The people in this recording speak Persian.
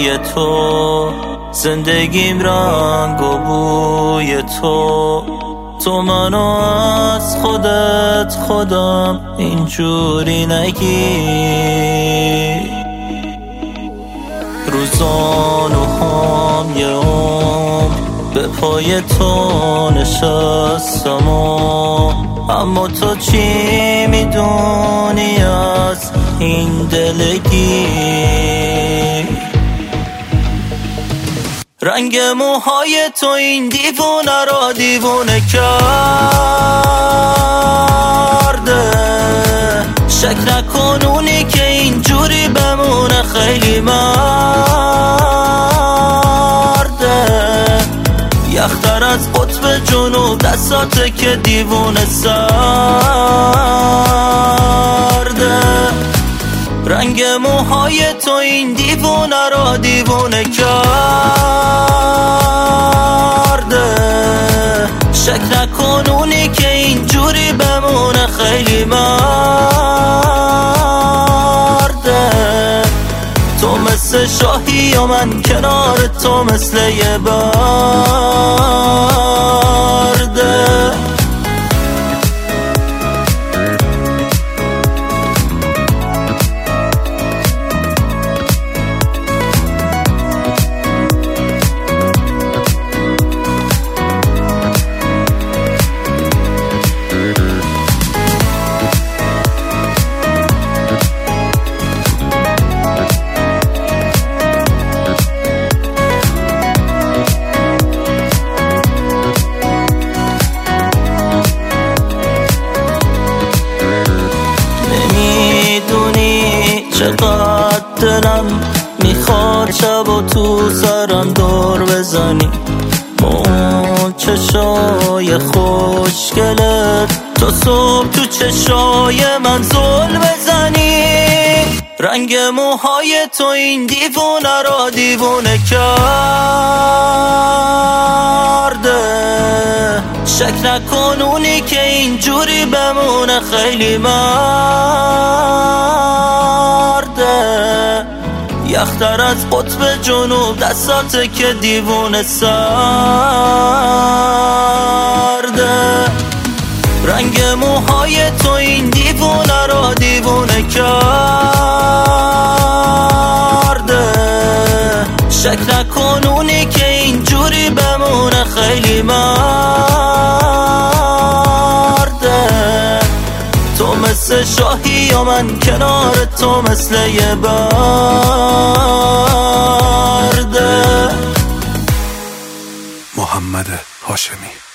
پای تو، زندگیم رنگ و بوی تو منو از خودت خودم اینجوری نگی. روزانو هم یه عمر به پای تو نشستم اما تو چی میدونی از این دلگی؟ رنگ موهای تو این دیوونه را دیوونه کرده. شک نکن اونی که اینجوری بمونه خیلی مرده. یختر از قطب جنوب دستاته که دیوونه سرده. رنگ موهای تو این دیوونه را دیوونه کرده. شک نکن اونی که اینجوری بمونه خیلی مرده. تو مثل شاهی و من کنار تو مثل یه برده. چقدر دلم میخواد شب و تو سرم دور بزنی. اون چشای خوشگلت تو صبح تو چشای من زل بزنی. رنگ موهای تو این دیوونه را دیوونه کرده. شک نکن اونی که اینجوری بمونه خیلی مرده. یختر از قطب جنوب دستاته که دیوونه سرده. رنگ موهای تو این دیوونه را دیوونه کرده. شک نکن اونی که اینجوری بمونه خیلی مرده. تو مثل شاهی و من کنار تو مثل یه برده. محمد هاشمی.